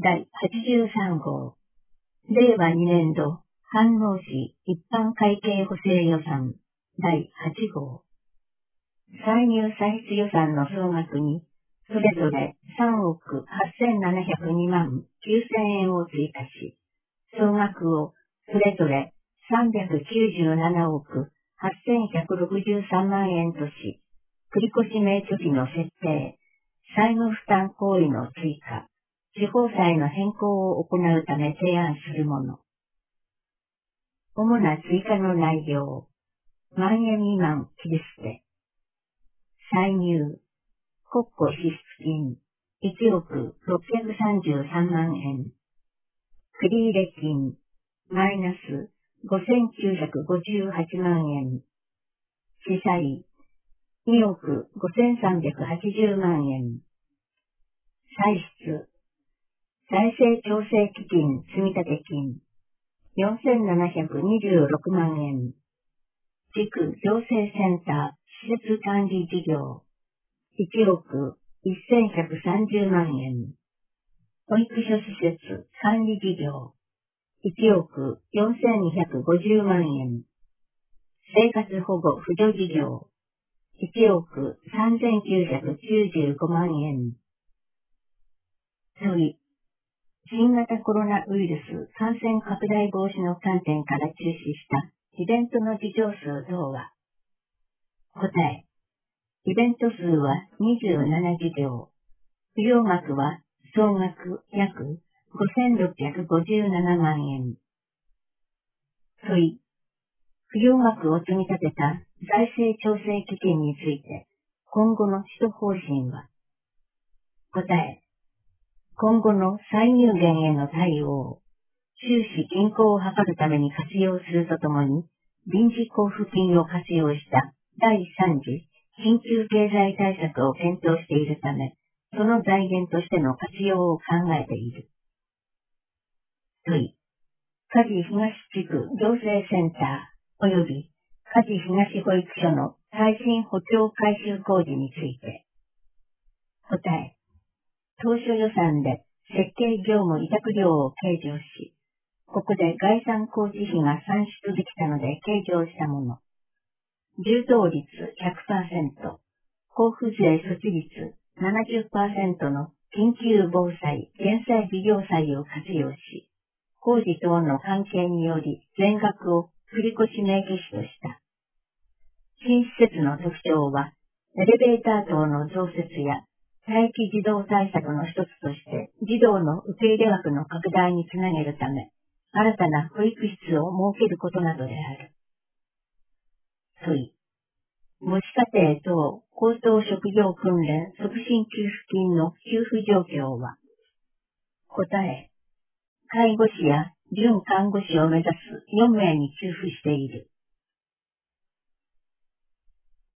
第83号、令和2年度飯能市一般会計補正予算第8号、歳入歳出予算の総額に、それぞれ3億8702万9000円を追加し、総額をそれぞれ397億8163万円とし、繰越名著費の設定、債務負担行為の追加、地方債の変更を行うため提案するもの。主な追加の内容。万円未満切り捨て。歳入。国庫支出金。1億633万円。繰入金。マイナス5958万円。支債。2億5380万円。歳出。財政調整基金積立金。4726万円。地区行政センター施設管理事業。1億1130万円。保育所施設管理事業。1億4250万円。生活保護扶助事業。1億3995万円。問い。新型コロナウイルス感染拡大防止の観点から中止したイベントの事業数等は。答え。イベント数は27事業。付与額は総額約5657万円。問い。付与額を積み立てた財政調整基金について今後の使途方針は。答え。今後の歳入減への対応、収支均衡を図るために活用するとともに、臨時交付金を活用した第3次緊急経済対策を検討しているため、その財源としての活用を考えている。問い。加治東地区行政センター及び加治東保育所の耐震補強改修工事について。答え。当初予算で設計業務委託料を計上し、ここで概算工事費が算出できたので計上したもの。充当率 100%、交付税措置率 70% の緊急防災・減災事業債を活用し、工事等の関係により全額を繰越名義とした。新施設の特徴は、エレベーター等の増設や待機児童対策の一つとして、児童の受け入れ枠の拡大につなげるため、新たな保育室を設けることなどである。問い。母子家庭等高等職業訓練促進給付金の給付状況は。答え。介護士や準看護師を目指す4名に給付している。